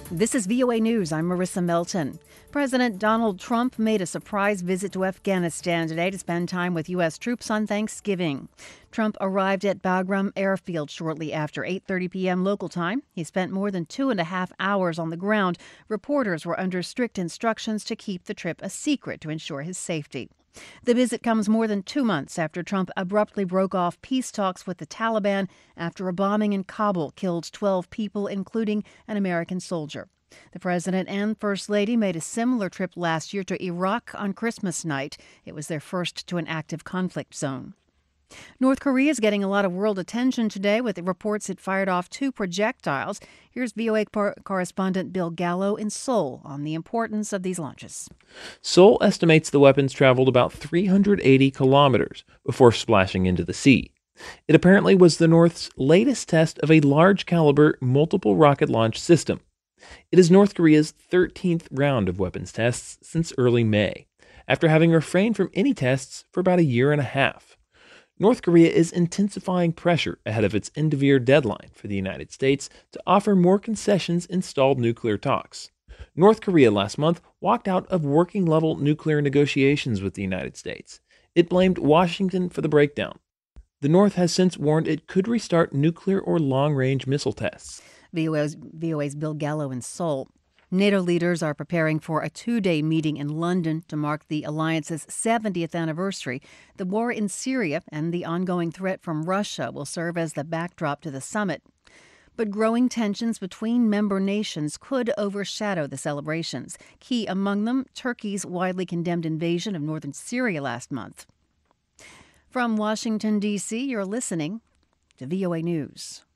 This is VOA News. I'm Marissa Melton. President Donald Trump made a surprise visit to Afghanistan today to spend time with U.S. troops on Thanksgiving. Trump arrived at Bagram Airfield shortly after 8:30 p.m. local time. He spent more than 2.5 hours on the ground. Reporters were under strict instructions to keep the trip a secret to ensure his safety. The visit comes more than 2 months after Trump abruptly broke off peace talks with the Taliban after a bombing in Kabul killed 12 people, including an American soldier. The president and first lady made a similar trip last year to Iraq on Christmas night. It was their first to an active conflict zone. North Korea is getting a lot of world attention today with the reports it fired off 2 projectiles. Here's VOA correspondent Bill Gallo in Seoul on the importance of these launches. Seoul estimates the weapons traveled about 380 kilometers before splashing into the sea. It apparently was the North's latest test of a large-caliber multiple rocket launch system. It is North Korea's 13th round of weapons tests since early May, after having refrained from any tests for about a year and a half. North Korea is intensifying pressure ahead of its end-of-year deadline for the United States to offer more concessions in stalled nuclear talks. North Korea last month walked out of working-level nuclear negotiations with the United States. It blamed Washington for the breakdown. The North has since warned it could restart nuclear or long-range missile tests. VOA's Bill Gallo in Seoul. NATO leaders are preparing for a 2-day meeting in London to mark the alliance's 70th anniversary. The war in Syria and the ongoing threat from Russia will serve as the backdrop to the summit. But growing tensions between member nations could overshadow the celebrations. Key among them, Turkey's widely condemned invasion of northern Syria last month. From Washington, D.C., you're listening to VOA News.